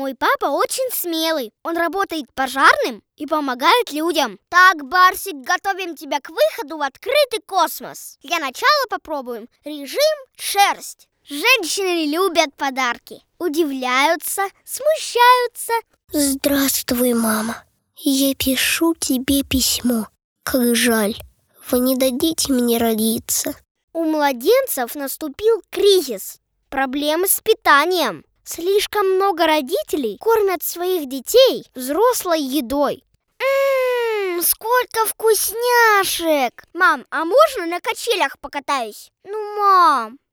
Мой папа очень смелый. Он работает пожарным и помогает людям. Так, Барсик, готовим тебя к выходу в открытый космос. Для начала попробуем режим шерсть. Женщины любят подарки. Удивляются, смущаются. Здравствуй, мама. Я пишу тебе письмо. Как жаль, вы не дадите мне родиться. У младенцев наступил кризис. Проблемы с питанием. Слишком много родителей кормят своих детей взрослой едой. Сколько вкусняшек! Мам, а можно на качелях покатаюсь? Ну, мам.